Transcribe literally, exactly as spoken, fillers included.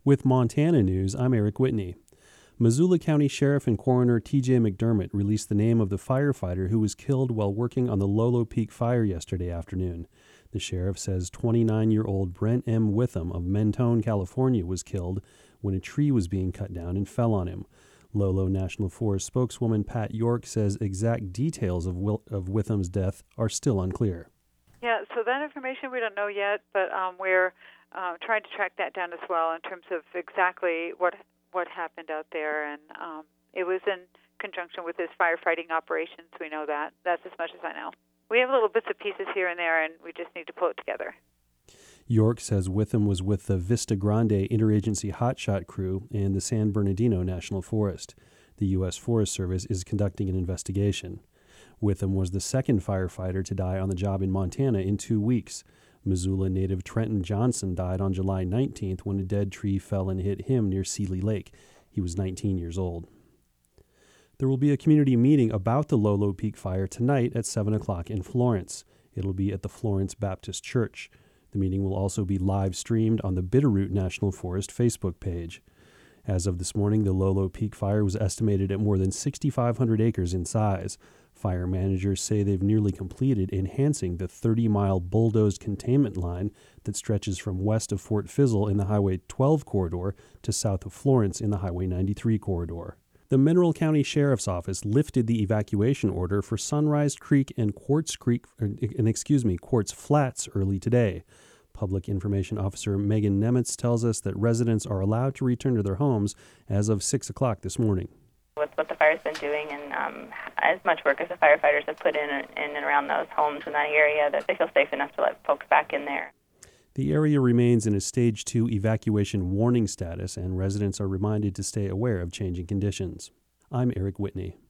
With Montana News, I'm Eric Whitney. Missoula County Sheriff and Coroner T J McDermott released the name of the firefighter who was killed while working on the Lolo Peak fire yesterday afternoon. The sheriff says twenty-nine-year-old Brent M. Witham of Mentone, California, was killed when a tree was being cut down and fell on him. Lolo National Forest spokeswoman Pat York says exact details of, Wil- of Witham's death are still unclear. Yeah, so that information we don't know yet, but um, we're uh, trying to track that down as well in terms of exactly what what happened out there. And um, it was in conjunction with his firefighting operations. We know that. That's as much as I know. We have little bits and pieces here and there, and we just need to pull it together. York says Witham was with the Vista Grande Interagency Hotshot Crew and the San Bernardino National Forest. The U S Forest Service is conducting an investigation. Witham was the second firefighter to die on the job in Montana in two weeks. Missoula native Trenton Johnson died on July nineteenth when a dead tree fell and hit him near Seeley Lake. He was nineteen years old. There will be a community meeting about the Lolo Peak fire tonight at seven o'clock in Florence. It'll be at the Florence Baptist Church. The meeting will also be live streamed on the Bitterroot National Forest Facebook page. As of this morning, the Lolo Peak fire was estimated at more than six thousand five hundred acres in size. Fire managers say they've nearly completed enhancing the thirty-mile bulldozed containment line that stretches from west of Fort Fizzle in the Highway twelve corridor to south of Florence in the Highway ninety-three corridor. The Mineral County Sheriff's Office lifted the evacuation order for Sunrise Creek and Quartz Creek, or, and excuse me, Quartz Flats early today. Public Information Officer Megan Nemitz tells us that residents are allowed to return to their homes as of six o'clock this morning. With what the fire's been doing and um, as much work as the firefighters have put in, in and around those homes in that area, that they feel safe enough to let folks back in there. The area remains in a Stage two evacuation warning status, and residents are reminded to stay aware of changing conditions. I'm Eric Whitney.